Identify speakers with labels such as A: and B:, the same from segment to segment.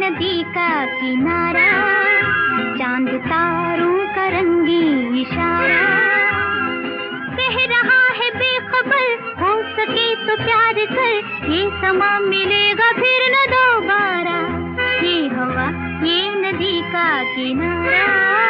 A: नदी का किनारा, चांद तारों का रंगी इशारा, कह रहा है बेखबर हो सके तो प्यार कर, ये समा मिलेगा फिर न दोबारा, ये हवा ये नदी का किनारा।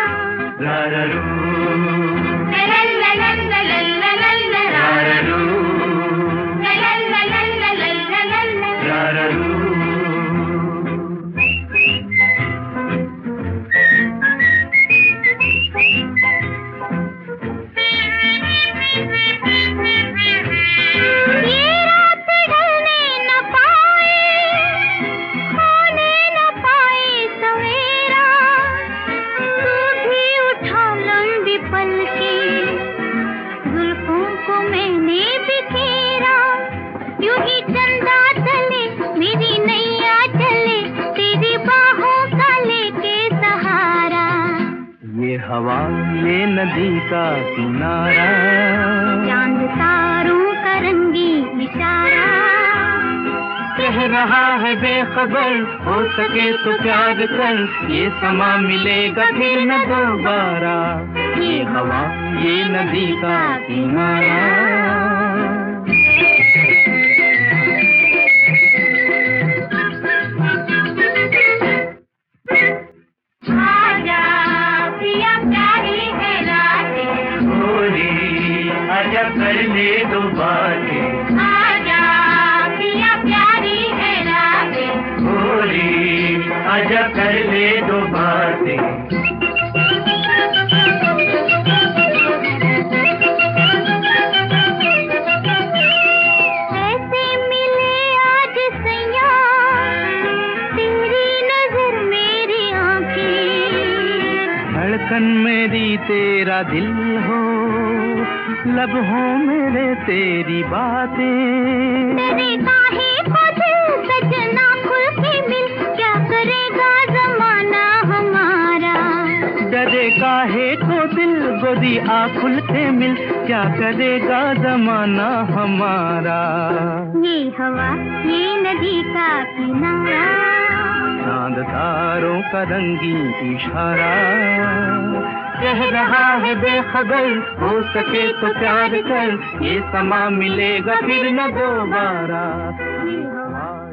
B: हवा ये नदी का किनारा,
A: चांद तारों का रंगी इशारा,
B: कह रहा है बेखबर हो सके तो प्यार कर, ये समा मिलेगा फिर न दोबारा, ये हवा ये नदी का किनारा।
A: आजा कर ले दो बातें, आजा पिया प्यारी है रातें,
B: भोली आजा कर ले दो बातें।
A: ऐसे मिले आज सैया, तेरी नजर मेरी आंखें,
B: धड़कन मेरी तेरा दिल हो, लब हो मेरे तेरी बातें।
A: तेरे काहे को दिल सजना खुल के मिल, क्या करेगा जमाना हमारा।
B: डरे काहे को दिल गोदी आ खुल के मिल, क्या करेगा जमाना हमारा।
A: ये हवा ये नदी का किनारा,
B: चांद तारों का रंगी इशारा, कह रहा है बेखबर हो सके तो प्यार कर, ये समा मिलेगा फिर न दोबारा, ये हवा